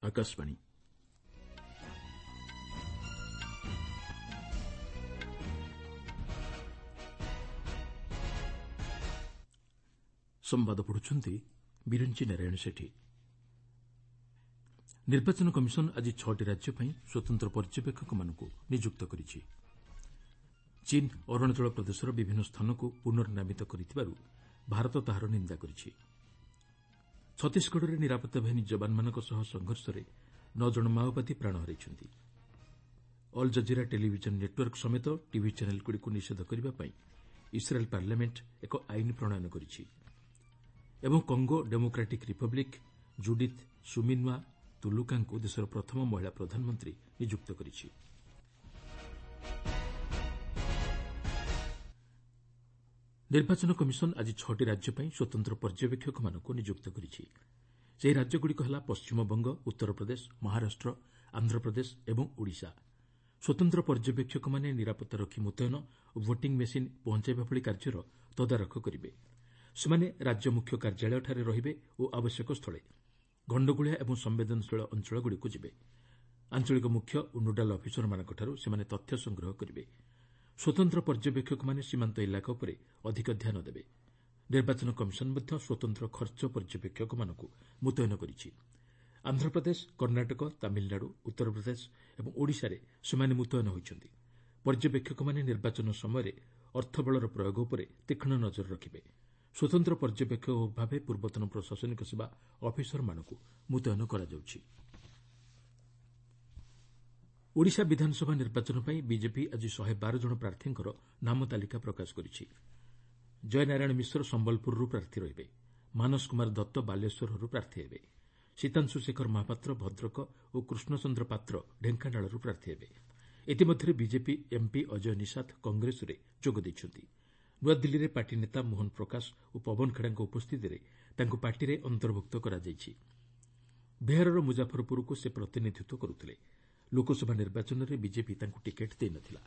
ଆକାଶବାଣୀ। ସମ୍ବାଦ ପଢ଼ୁଛନ୍ତି ବିରଞ୍ଚି ନାରାୟଣ ସେଠୀ। ନିର୍ବାଚନ କମିଶନ ଆଜି 6ଟି ରାଜ୍ୟ ପାଇଁ ସ୍ୱତନ୍ତ୍ର ପର୍ଯ୍ୟବେକ୍ଷକମାନଙ୍କୁ ନିଯୁକ୍ତ କରିଛି। ଚୀନ୍ ଅରୁଣାଚଳ ପ୍ରଦେଶର ବିଭିନ୍ନ ସ୍ଥାନକୁ ପୁନର୍ନାମିତ କରିଥିବାରୁ ଭାରତ ତାହାର ନିନ୍ଦା କରିଛି। ଛତିଶଗଡ଼ରେ ନିରାପତ୍ତା ବାହିନୀ ଯବାନମାନଙ୍କ ସହ ସଂଘର୍ଷରେ 9 ଜଣ ମାଓବାଦୀ ପ୍ରାଣ ହରାଇଛନ୍ତି। ଅଲ୍ ଜଜିରା ଟେଲିଭିଜନ ନେଟୱାର୍କ ସମେତ ଟିଭି ଚ୍ୟାନେଲ୍ଗୁଡ଼ିକୁ ନିଷେଧ କରିବା ପାଇଁ ଇସ୍ରାଏଲ୍ ପାର୍ଲାମେଣ୍ଟ ଏକ ଆଇନ ପ୍ରଣୟନ କରିଛି। ଏବଂ Congo Democratic Republic Judith Suminwa ତୁଲୁକାଙ୍କୁ ଦେଶର ପ୍ରଥମ ମହିଳା ପ୍ରଧାନମନ୍ତ୍ରୀ ନିଯୁକ୍ତ କରିଛି। ନିର୍ବାଚନ କମିଶନ ଆଜି 6ଟି ରାଜ୍ୟ ପାଇଁ ସ୍ୱତନ୍ତ୍ର ପର୍ଯ୍ୟବେକ୍ଷକମାନଙ୍କୁ ନିଯୁକ୍ତ କରିଛି। ସେହି ରାଜ୍ୟଗୁଡ଼ିକ ହେଲା ପଶ୍ଚିମବଙ୍ଗ, ଉତ୍ତରପ୍ରଦେଶ, ମହାରାଷ୍ଟ୍ର, ଆନ୍ଧ୍ରପ୍ରଦେଶ ଏବଂ ଓଡ଼ିଶା। ସ୍ୱତନ୍ତ୍ର ପର୍ଯ୍ୟବେକ୍ଷକମାନେ ନିରାପତ୍ତା ରକ୍ଷୀ ମୁତୟନ ଓ ଭୋଟିଂ ମେସିନ୍ ପହଞ୍ଚାଇବା ଭଳି କାର୍ଯ୍ୟର ତଦାରଖ କରିବେ। ସେମାନେ ରାଜ୍ୟ ମୁଖ୍ୟ କାର୍ଯ୍ୟାଳୟଠାରେ ରହିବେ ଓ ଆବଶ୍ୟକ ସ୍ଥଳେ ଗଣ୍ଡଗୋଳିଆ ଏବଂ ସମ୍ବେଦନଶୀଳ ଅଞ୍ଚଳଗୁଡ଼ିକୁ ଯିବେ। ଆଞ୍ଚଳିକ ମୁଖ୍ୟ ଓ ନୋଡାଲ୍ ଅଫିସରମାନଙ୍କଠାରୁ ସେମାନେ ତଥ୍ୟ ସଂଗ୍ରହ କରିବେ। ସ୍ୱତନ୍ତ୍ର ପର୍ଯ୍ୟବେକ୍ଷକମାନେ ସୀମାନ୍ତ ଇଲାକା ଉପରେ ଅଧିକ ଧ୍ୟାନ ଦେବେ। ନିର୍ବାଚନ କମିଶନ ମଧ୍ୟ ସ୍ୱତନ୍ତ୍ର ଖର୍ଚ୍ଚ ପର୍ଯ୍ୟବେକ୍ଷକମାନଙ୍କୁ ମୁତୟନ କରିଛି। ଆନ୍ଧ୍ରପ୍ରଦେଶ, କର୍ଣ୍ଣାଟକ, ତାମିଲନାଡୁ, ଉତ୍ତରପ୍ରଦେଶ ଏବଂ ଓଡ଼ିଶାରେ ସେମାନେ ମୁତୟନ ହୋଇଛନ୍ତି। ପର୍ଯ୍ୟବେକ୍ଷକମାନେ ନିର୍ବାଚନ ସମୟରେ ଅର୍ଥବଳର ପ୍ରୟୋଗ ଉପରେ ତୀକ୍ଷ୍ଣ ନଜର ରଖିବେ। ସ୍ୱତନ୍ତ୍ର ପର୍ଯ୍ୟବେକ୍ଷକ ଭାବେ ପୂର୍ବତନ ପ୍ରଶାସନିକ ସେବା ଅଫିସରମାନଙ୍କୁ ମୁତୟନ କରାଯାଉଛି। ଓଡ଼ିଶା ବିଧାନସଭା ନିର୍ବାଚନ ପାଇଁ ବିଜେପି ଆଜି 112 ଜଣ ପ୍ରାର୍ଥୀଙ୍କର ନାମ ତାଲିକା ପ୍ରକାଶ କରିଛି। ଜୟନାରାୟଣ ମିଶ୍ର ସମ୍ବଲପୁରରୁ ପ୍ରାର୍ଥୀ ରହିବେ। ମାନସ କୁମାର ଦତ୍ତ ବାଲେଶ୍ୱରରୁ ପ୍ରାର୍ଥୀ ହେବେ। ସୀତାଂଶୁ ଶେଖର ମହାପାତ୍ର ଭଦ୍ରକ ଓ କୃଷ୍ଣଚନ୍ଦ୍ର ପାତ୍ର ଢେଙ୍କାନାଳରୁ ପ୍ରାର୍ଥୀ ହେବେ। ଇତିମଧ୍ୟରେ ବିଜେପି ଏମ୍ପି ଅଜୟ ନିଶାତ କଂଗ୍ରେସରେ ଯୋଗ ଦେଇଛନ୍ତି। ନୂଆଦିଲ୍ଲୀରେ ପାର୍ଟି ନେତା ମୋହନ ପ୍ରକାଶ ଓ ପବନ ଖେଡ଼ାଙ୍କ ଉପସ୍ଥିତିରେ ତାଙ୍କୁ ପାର୍ଟିରେ ଅନ୍ତର୍ଭୁକ୍ତ କରାଯାଇଛି। ବିହାରର ମୁଜାଫରପୁରକୁ ସେ ପ୍ରତିନିଧିତ୍ୱ କରୁଥିଲେ। ଲୋକସଭା ନିର୍ବାଚନରେ ବିଜେପି ତାଙ୍କୁ ଟିକେଟ୍ ଦେଇନଥିଲା।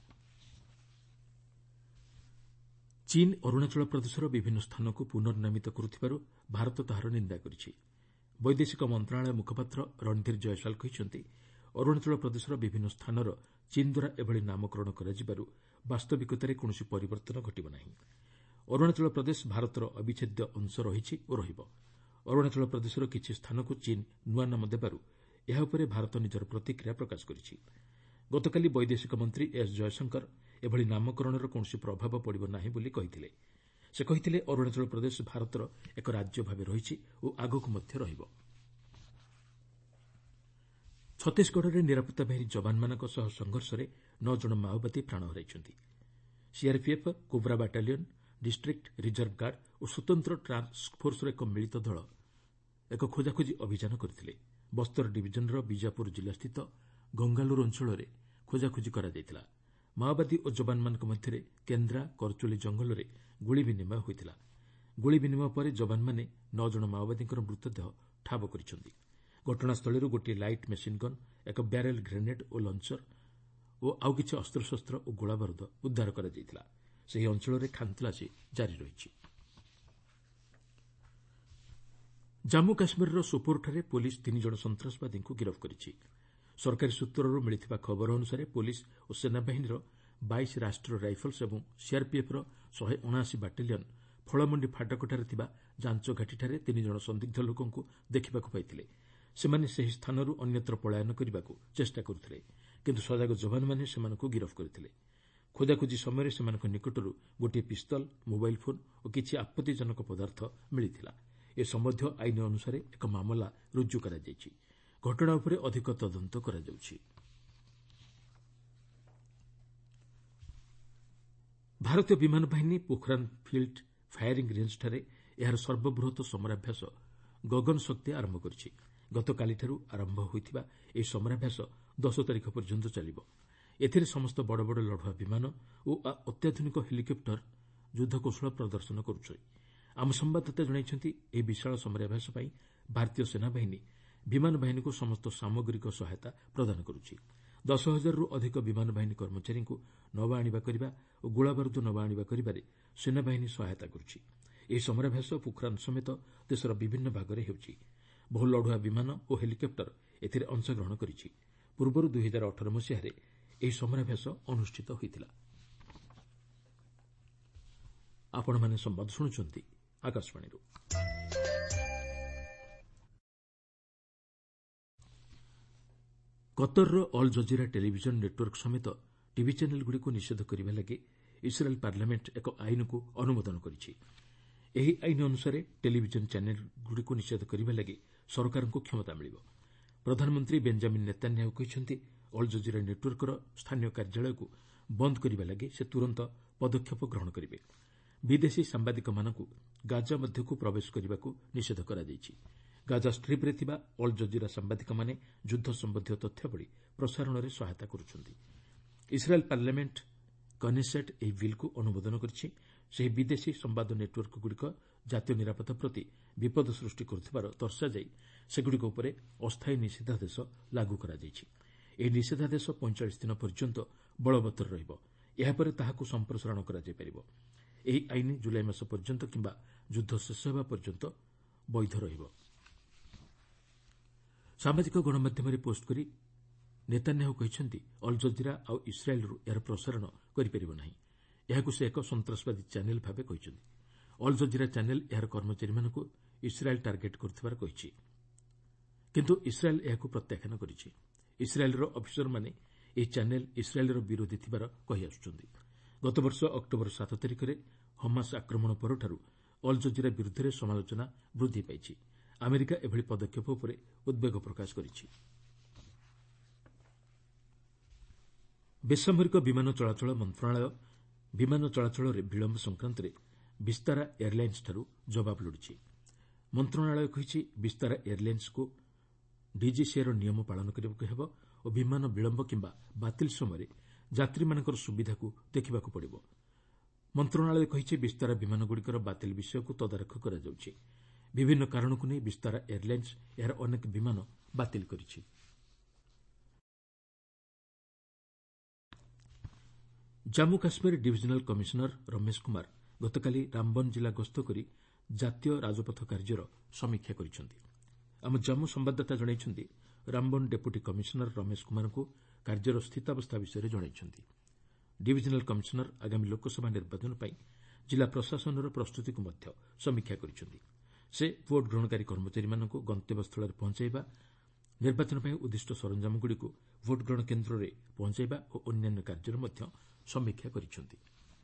ଚୀନ୍ ଅରୁଣାଚଳ ପ୍ରଦେଶର ବିଭିନ୍ନ ସ୍ଥାନକୁ ପୁନର୍ନାମିତ କରୁଥିବାରୁ ଭାରତ ତାହାର ନିନ୍ଦା କରିଛି। ବୈଦେଶିକ ମନ୍ତ୍ରଣାଳୟ ମୁଖପାତ୍ର ରଣଧୀର ଜୟସାଲ୍ କହିଛନ୍ତି, ଅରୁଣାଚଳ ପ୍ରଦେଶର ବିଭିନ୍ନ ସ୍ଥାନର ଚୀନ୍ ଦ୍ୱାରା ଏଭଳି ନାମକରଣ କରାଯିବାରୁ ବାସ୍ତବିକତାରେ କୌଣସି ପରିବର୍ତ୍ତନ ଘଟିବ ନାହିଁ। ଅରୁଣାଚଳ ପ୍ରଦେଶ ଭାରତର ଅବିଚ୍ଛେଦ୍ୟ ଅଂଶ ରହିଛି ଓ ରହିବ। ଅରୁଣାଚଳ ପ୍ରଦେଶର କିଛି ସ୍ଥାନକୁ ଚୀନ୍ ନୂଆ ନାମ ଦେବାରୁ ଏହା ଉପରେ ଭାରତ ନିଜର ପ୍ରତିକ୍ରିୟା ପ୍ରକାଶ କରିଛି। ଗତକାଲି ବୈଦେଶିକ ମନ୍ତ୍ରୀ ଏସ୍ ଜୟଶଙ୍କର ଏଭଳି ନାମକରଣର କୌଣସି ପ୍ରଭାବ ପଡ଼ିବ ନାହିଁ ବୋଲି କହିଥିଲେ। ସେ କହିଥିଲେ, ଅରୁଣାଚଳ ପ୍ରଦେଶ ଭାରତର ଏକ ରାଜ୍ୟ ଭାବେ ରହିଛି ଓ ଆଗକୁ ମଧ୍ୟ ରହିବ। ଛତିଶଗଡ଼ରେ ନିରାପତ୍ତା ବାହିନୀ ଯବାନମାନଙ୍କ ସହ ସଂଘର୍ଷରେ 9 ଜଣ ମାଓବାଦୀ ପ୍ରାଣ ହରାଇଛନ୍ତି। CRPF, Cobra battalion, district reserve guard ଓ ସ୍ୱତନ୍ତ୍ର ଟାସ୍କଫୋର୍ସର ଏକ ମିଳିତ ଦଳ ଏକ ଖୋଜାଖୋଜି ଅଭିଯାନ କରିଥିଲେ। ବସ୍ତର ଡିଭିଜନର ବିଜାପୁର ଜିଲ୍ଲାସ୍ଥିତ ଗଙ୍ଗାଲୁର ଅଞ୍ଚଳରେ ଖୋଜାଖୋଜି କରାଯାଇଥିଲା। ମାଓବାଦୀ ଓ ଯବାନମାନଙ୍କ ମଧ୍ୟରେ କେନ୍ଦ୍ରା କରଚୋଲି ଜଙ୍ଗଲରେ ଗୁଳି ବିନିମୟ ହୋଇଥିଲା। ଗୁଳି ବିନିମୟ ପରେ ଯବାନମାନେ 9 ଜଣ ମାଓବାଦୀଙ୍କର ମୃତଦେହ ଠାବ କରିଛନ୍ତି। ଘଟଣାସ୍ଥଳରୁ ଗୋଟିଏ ଲାଇଟ୍ ମେସିନ୍ ଗନ୍, ଏକ ବ୍ୟାରେଲ୍ ଗ୍ରେନେଡ୍ ଓ ଲଞ୍ଚର ଓ ଆଉ କିଛି ଅସ୍ତ୍ରଶସ୍ତ୍ର ଓ ଗୋଳାବାରୁଦ ଉଦ୍ଧାର କରାଯାଇଥିଲା। ସେହି ଅଞ୍ଚଳରେ ଖାନ୍ତଲାସୀ ଜାରି ରହିଛି। ଜାମ୍ମୁ କାଶ୍ମୀରର ସୋପୋର୍ଠାରେ ପୁଲିସ୍ 3 ଜଣ ସନ୍ତାସବାଦୀଙ୍କୁ ଗିରଫ କରିଛି। ସରକାରୀ ସୂତ୍ରରୁ ମିଳିଥିବା ଖବର ଅନୁସାରେ ପୁଲିସ୍ ଓ ସେନାବାହିନୀର 22 ରାଷ୍ଟ୍ରୀୟ ରାଇଫଲ୍ସ ଏବଂ ସିଆର୍ପିଏଫ୍ର 179 ବାଟାଲିୟନ୍ ଫଳମଣ୍ଡି ଫାଟକଠାରେ ଥିବା ଯାଞ୍ଚ ଘାଟିଠାରେ 3 ଜଣ ସନ୍ଦିଗ୍ଧ ଲୋକଙ୍କୁ ଦେଖିବାକୁ ପାଇଥିଲେ। ସେମାନେ ସେହି ସ୍ଥାନରୁ ଅନ୍ୟତ୍ର ପଳାୟନ କରିବାକୁ ଚେଷ୍ଟା କରୁଥିଲେ, କିନ୍ତୁ ସଜାଗ ଯବାନମାନେ ସେମାନଙ୍କୁ ଗିରଫ କରିଥିଲେ। ଖୋଜାଖୋଜି ସମୟରେ ସେମାନଙ୍କ ନିକଟରୁ ଗୋଟିଏ ପିସ୍ତଲ, ମୋବାଇଲ୍ ଫୋନ୍ ଓ କିଛି ଆପତ୍ତିଜନକ ପଦାର୍ଥ ମିଳିଥିଲା। ଏ ସମ୍ବନ୍ଧୀୟ ଆଇନ ଅନୁସାରେ ଏକ ମାମଲା ରୁଜୁ କରାଯାଇଛି। ଘଟଣା ଉପରେ ଅଧିକ ତଦନ୍ତ କରାଯାଉଛି। ଭାରତୀୟ ବିମାନ ବାହିନୀ ପୋଖରାନ୍ ଫିଲ୍ଡ ଫାୟାରିଂ ରେଞ୍ଜଠାରେ ଏହାର ସର୍ବବୃହତ୍ ସମରାଭ୍ୟାସ ଗଗନ ଶକ୍ତି ଆରମ୍ଭ କରିଛି। ଗତକାଲିଠାରୁ ଆରମ୍ଭ ହୋଇଥିବା ଏହି ସମରାଭ୍ୟାସ 10 ତାରିଖ ପର୍ଯ୍ୟନ୍ତ ଚାଲିବ। ଏଥିରେ ସମସ୍ତ ବଡ଼ ବଡ଼ ଲଢୁଆ ବିମାନ ଓ ଅତ୍ୟାଧୁନିକ ହେଲିକପ୍ଟର ଯୁଦ୍ଧକୌଶଳ ପ୍ରଦର୍ଶନ କରୁଛି। ଆମ ସମ୍ଭାଦଦାତା ଜଣାଇଛନ୍ତି, ଏହି ବିଶାଳ ସମରାଭ୍ୟାସ ପାଇଁ ଭାରତୀୟ ସେନାବାହିନୀ ବିମାନ ବାହିନୀକୁ ସମସ୍ତ ସାମଗ୍ରିକ ସହାୟତା ପ୍ରଦାନ କରୁଛି। 10,000ରୁ ଅଧିକ ବିମାନ ବାହିନୀ କର୍ମଚାରୀଙ୍କୁ ନବା ଆଣିବା କରିବା ଓ ଗୋଳାବାରୁଦ ନବା ଆଣିବା କରିବାରେ ସେନାବାହିନୀ ସହାୟତା କରୁଛି। ଏହି ସମରାଭ୍ୟାସ ପୋଖରାନ୍ ସମେତ ଦେଶର ବିଭିନ୍ନ ଭାଗରେ ହେଉଛି। ବହୁ ଲଢୁଆ ବିମାନ ଓ ହେଲିକପ୍ଟର ଏଥିରେ ଅଂଶଗ୍ରହଣ କରିଛି। ପୂର୍ବରୁ 2018 ମସିହାରେ ଏହି ସମରାଭ୍ୟାସ ଅନୁଷ୍ଠିତ ହୋଇଥିଲା। ଆପଣମାନେ ସମ୍ବାଦ ଶୁଣୁଛନ୍ତି ଆକାଶବାଣୀରୁ। କତରର ଅଲ୍ ଜଜିରା ଟେଲିଭିଜନ ନେଟୱାର୍କ ସମେତ ଟିଭି ଚ୍ୟାନେଲ୍ଗୁଡ଼ିକୁ ନିଷେଧ କରିବା ଲାଗି ଇସ୍ରାଏଲ୍ ପାର୍ଲାମେଣ୍ଟ ଏକ ଆଇନକୁ ଅନୁମୋଦନ କରିଛି। ଏହି ଆଇନ ଅନୁସାରେ ଟେଲିଭିଜନ ଚ୍ୟାନେଲ୍ଗୁଡ଼ିକୁ ନିଷେଧ କରିବା ଲାଗି ସରକାରଙ୍କୁ କ୍ଷମତା ମିଳିବ। ପ୍ରଧାନମନ୍ତ୍ରୀ ବେଞ୍ଜାମିନ୍ ନେତାନ୍ୟାହୁ କହିଛନ୍ତି ଅଲ୍ ଜଜିରା ନେଟୱାର୍କର ସ୍ଥାନୀୟ କାର୍ଯ୍ୟାଳୟକୁ ବନ୍ଦ କରିବା ଲାଗି ସେ ତୁରନ୍ତ ପଦକ୍ଷେପ ଗ୍ରହଣ କରିବେ। ବିଦେଶୀ ସାମ୍ବାଦିକମାନଙ୍କୁ ଗାଜା ମଧ୍ୟକୁ ପ୍ରବେଶ କରିବାକୁ ନିଷେଧ କରାଯାଇଛି। ଗାଜା ଷ୍ଟ୍ରିପ୍ରେ ଥିବା ଅଲ୍ ଜଜିରା ସାମ୍ବାଦିକମାନେ ଯୁଦ୍ଧ ସମ୍ବନ୍ଧୀୟ ତଥ୍ୟାବଳୀ ପ୍ରସାରଣରେ ସହାୟତା କରୁଛନ୍ତି। ଇସ୍ରାଏଲ୍ ପାର୍ଲାମେଣ୍ଟ କନେସେଟ୍ ଏହି ବିଲ୍କୁ ଅନୁମୋଦନ କରିଛି। ସେହି ବିଦେଶୀ ସମ୍ବାଦ ନେଟୱାର୍କଗୁଡ଼ିକ ଜାତୀୟ ନିରାପତ୍ତା ପ୍ରତି ବିପଦ ସୃଷ୍ଟି କରୁଥିବାର ଦର୍ଶାଯାଇ ସେଗୁଡ଼ିକ ଉପରେ ଅସ୍ଥାୟୀ ନିଷେଧାଦେଶ ଲାଗୁ କରାଯାଇଛି। ଏହି ନିଷେଧାଦେଶ 45 ଦିନ ପର୍ଯ୍ୟନ୍ତ ବଳବତ୍ତର ରହିବ। ଏହାପରେ ତାହାକୁ ସମ୍ପ୍ରସାରଣ କରାଯାଇପାରିବ। ଏହି ଆଇନ ଜୁଲାଇ ମାସ ପର୍ଯ୍ୟନ୍ତ କିମ୍ବା ଯୁଦ୍ଧ ଶେଷ ହେବା ପର୍ଯ୍ୟନ୍ତ ବୈଧ ରହିବ। ସାମାଜିକ ଗଣମାଧ୍ୟମରେ ପୋଷ୍ଟ କରି ନେତାନ୍ୟାହୁ କହିଛନ୍ତି ଅଲ୍ ଜଜିରା ଆଉ ଇସ୍ରାଏଲ୍ରୁ ଏହାର ପ୍ରସାରଣ କରିପାରିବ ନାହିଁ। ଏହାକୁ ସେ ଏକ ସନ୍ତାସବାଦୀ ଚ୍ୟାନେଲ୍ ଭାବେ କହିଛନ୍ତି। ଅଲ୍ ଜଜିରା ଚ୍ୟାନେଲ୍ ଏହାର କର୍ମଚାରୀମାନଙ୍କୁ ଇସ୍ରାଏଲ୍ ଟାର୍ଗେଟ୍ କରୁଥିବାର କହିଛି। କିନ୍ତୁ ଇସ୍ରାଏଲ୍ ଏହାକୁ ପ୍ରତ୍ୟାଖ୍ୟାନ କରିଛି। ଇସ୍ରାଏଲ୍ର ଅଫିସରମାନେ ଏହି ଚ୍ୟାନେଲ୍ ଇସ୍ରାଏଲ୍ର ବିରୋଧୀ ଥିବାର କହିଆସୁଛନ୍ତି। ଗତବର୍ଷ ଅକ୍ଟୋବର 7 ତାରିଖରେ ହମାସ୍ ଆକ୍ରମଣ ପରଠାରୁ ଅଲ୍ ଜଜିରା ବିରୁଦ୍ଧରେ ସମାଲୋଚନା ବୃଦ୍ଧି ପାଇଛି। ଆମେରିକା ଏଭଳି ପଦକ୍ଷେପ ଉପରେ ଉଦ୍ବେଗ ପ୍ରକାଶ କରିଛି। ବେସାମରିକ ବିମାନ ଚଳାଚଳ ମନ୍ତ୍ରଣାଳୟ ବିମାନ ଚଳାଚଳରେ ବିଳମ୍ବ ସଂକ୍ରାନ୍ତରେ ବିସ୍ତାରା ଏୟାରଲାଇନ୍ସଠାରୁ ଜବାବ ଲୋଡ଼ିଛି। ମନ୍ତ୍ରଣାଳୟ କହିଛି ବିସ୍ତାରା ଏୟାରଲାଇନ୍ସକୁ ଡିଜିସିଏର ନିୟମ ପାଳନ କରିବାକୁ ହେବ ଓ ବିମାନ ବିଳମ୍ବ କିମ୍ବା ବାତିଲ ସମୟରେ ଯାତ୍ରୀମାନଙ୍କର ସୁବିଧାକୁ ଦେଖିବାକୁ ପଡ଼ିବ। ମନ୍ତ୍ରଣାଳୟ କହିଛି ବିସ୍ତାରା ବିମାନଗୁଡ଼ିକର ବାତିଲ ବିଷୟକୁ ତଦାରଖ କରାଯାଉଛି। ବିଭିନ୍ନ କାରଣକୁ ନେଇ ବିସ୍ତାରା ଏୟାରଲାଇନ୍ସ ଏହାର ଅନେକ ବିମାନ ବାତିଲ କରିଛି। ଜାମ୍ମୁ କାଶ୍ମୀର ଡିଭିଜନାଲ୍ କମିଶନର ରମେଶ କୁମାର ଗତକାଲି ରାମବନ ଜିଲ୍ଲା ଗସ୍ତ କରି ଜାତୀୟ ରାଜପଥ କାର୍ଯ୍ୟର ସମୀକ୍ଷା କରିଛନ୍ତି। ଆମ ଜାମ୍ମୁ ସମ୍ଭାଦଦାତା ଜଣାଇଛନ୍ତି ରାମବନ ଡେପୁଟି କମିଶନର ରମେଶ କୁମାରଙ୍କୁ କାର୍ଯ୍ୟର ସ୍ଥିତାବସ୍ଥା ବିଷୟରେ ଜଣାଇଛନ୍ତି। ଡିଭିଜନାଲ୍ କମିଶନର ଆଗାମୀ ଲୋକସଭା ନିର୍ବାଚନ ପାଇଁ ଜିଲ୍ଲା ପ୍ରଶାସନର ପ୍ରସ୍ତୁତିକୁ ମଧ୍ୟ ସମୀକ୍ଷା କରିଛନ୍ତି। ସେ ଭୋଟ୍ ଗ୍ରହଣକାରୀ କର୍ମଚାରୀମାନଙ୍କୁ ଗନ୍ତବ୍ୟସ୍ଥଳରେ ପହଞ୍ଚାଇବା, ନିର୍ବାଚନ ପାଇଁ ଉଦ୍ଦିଷ୍ଟ ସରଞ୍ଜାମଗୁଡ଼ିକୁ ଭୋଟ୍ ଗ୍ରହଣ କେନ୍ଦ୍ରରେ ପହଞ୍ଚାଇବା ଓ ଅନ୍ୟାନ୍ୟ କାର୍ଯ୍ୟର ମଧ୍ୟ ସମୀକ୍ଷା କରିଛନ୍ତି।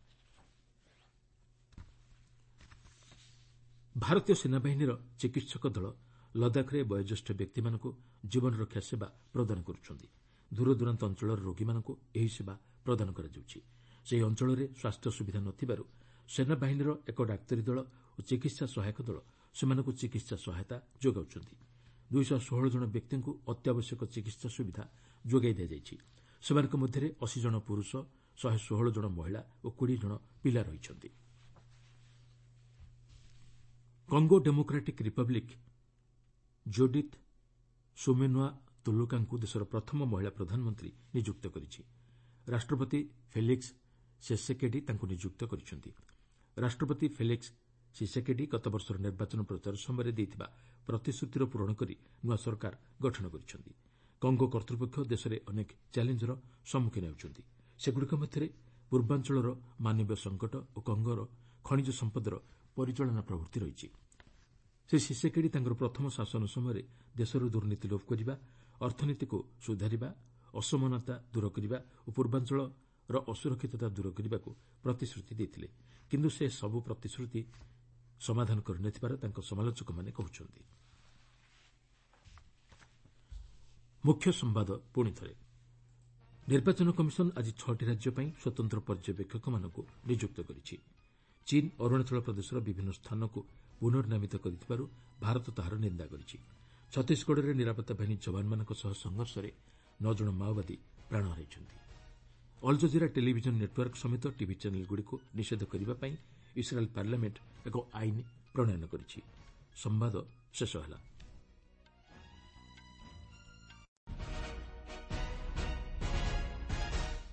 ଭାରତୀୟ ସେନାବାହିନୀର ଚିକିତ୍ସକ ଦଳ ଲଦାଖରେ ବୟୋଜ୍ୟେଷ୍ଠ ବ୍ୟକ୍ତିମାନଙ୍କୁ ଜୀବନରକ୍ଷା ସେବା ପ୍ରଦାନ କରୁଛନ୍ତି। ଦୂରଦୂରାନ୍ତ ଅଞ୍ଚଳର ରୋଗୀମାନଙ୍କୁ ଏହି ସେବା ପ୍ରଦାନ କରାଯାଉଛି। ସେହି ଅଞ୍ଚଳରେ ସ୍ୱାସ୍ଥ୍ୟ ସୁବିଧା ନ ଥିବାରୁ ସେନାବାହିନୀର ଏକ ଡାକ୍ତରୀ ଦଳ ଓ ଚିକିତ୍ସା ସହାୟକ ଦଳ ସେମାନଙ୍କୁ ଚିକିତ୍ସା ସହାୟତା ଯୋଗାଉଛନ୍ତି। 216 ଜଣ ବ୍ୟକ୍ତିଙ୍କୁ ଅତ୍ୟାବଶ୍ୟକ ଚିକିତ୍ସା ସୁବିଧା ଯୋଗାଇ ଦିଆଯାଇଛି। ସେମାନଙ୍କ ମଧ୍ୟରେ 80 ଜଣ ପୁରୁଷ, 116 ଜଣ ମହିଳା ଓ 20 ଜଣ ପିଲା ରହିଛନ୍ତି। Congo Democratic Republic Judith Suminwa ତୁଲୁକାଙ୍କୁ ଦେଶର ପ୍ରଥମ ମହିଳା ପ୍ରଧାନମନ୍ତ୍ରୀ ନିଯୁକ୍ତ କରିଛି। ରାଷ୍ଟ୍ରପତି ଫେଲିକ୍ସ ସେସେକେଡି ତାଙ୍କୁ ନିଯୁକ୍ତ କରିଛନ୍ତି। ରାଷ୍ଟ୍ରପତି ଫେଲିକ୍ସ ସିସେକେଡି ଗତବର୍ଷର ନିର୍ବାଚନ ପ୍ରଚାର ସମୟରେ ଦେଇଥିବା ପ୍ରତିଶ୍ରୁତିର ପୂରଣ କରି ନୂଆ ସରକାର ଗଠନ କରିଛନ୍ତି। କଙ୍ଗୋ କର୍ତ୍ତୃପକ୍ଷ ଦେଶରେ ଅନେକ ଚ୍ୟାଲେଞ୍ଜର ସମ୍ମୁଖୀନ ହେଉଛନ୍ତି। ସେଗୁଡ଼ିକ ମଧ୍ୟରେ ପୂର୍ବାଞ୍ଚଳର ମାନବୀୟ ସଙ୍କଟ ଓ କଙ୍ଗୋର ଖଣିଜ ସମ୍ପଦର ପରିଚାଳନା ପ୍ରଭୃତି ରହିଛି। ଶ୍ରୀ ସିସେକେଡି ତାଙ୍କର ପ୍ରଥମ ଶାସନ ସମୟରେ ଦେଶରୁ ଦୁର୍ନୀତି ଲୋପ କରିବା, ଅର୍ଥନୀତିକୁ ସୁଧାରିବା, ଅସମାନତା ଦୂର କରିବା ଓ ପୂର୍ବାଞ୍ଚଳର ଅସୁରକ୍ଷିତତା ଦୂର କରିବାକୁ ପ୍ରତିଶ୍ରୁତି ଦେଇଥିଲେ। କିନ୍ତୁ ସେ ସବୁ ପ୍ରତିଶ୍ରୁତି ସମାଧାନ କରିନଥିବାର ତାଙ୍କ ସମାଲୋଚକମାନେ କହୁଛନ୍ତି। ମୁଖ୍ୟ ସମ୍ବାଦ ପୁଣିଥରେ। ନିର୍ବାଚନ କମିଶନ ଆଜି 6ଟି ରାଜ୍ୟ ପାଇଁ ସ୍ୱତନ୍ତ୍ର ପର୍ଯ୍ୟବେକ୍ଷକମାନଙ୍କୁ ନିଯୁକ୍ତ କରିଛି। ଚୀନ୍ ଅରୁଣାଚଳ ପ୍ରଦେଶର ବିଭିନ୍ନ ସ୍ଥାନକୁ ପୁନର୍ନାମିତ କରିଥିବାରୁ ଭାରତ ତାହାର ନିନ୍ଦା କରିଛି। ଛତିଶଗଡ଼ରେ ନିରାପତ୍ତା ବାହିନୀ ଯବାନମାନଙ୍କ ସହ ସଂଘର୍ଷରେ 9 ଜଣ ମାଓବାଦୀ ପ୍ରାଣ ହରାଇଛନ୍ତି। ଅଲ୍ ଜଜିରା ଟେଲିଭିଜନ ନେଟୱାର୍କ ସମେତ ଟିଭି ଚ୍ୟାନେଲ୍ଗୁଡ଼ିକୁ ନିଷେଧ କରିବା ପାଇଁ ଇସ୍ରାଏଲ୍ ପାର୍ଲାମେଣ୍ଟ ଏକ ଆଇନ ପ୍ରଣୟନ କରିଛି। ସମ୍ବାଦ ଶେଷ ହେଲା।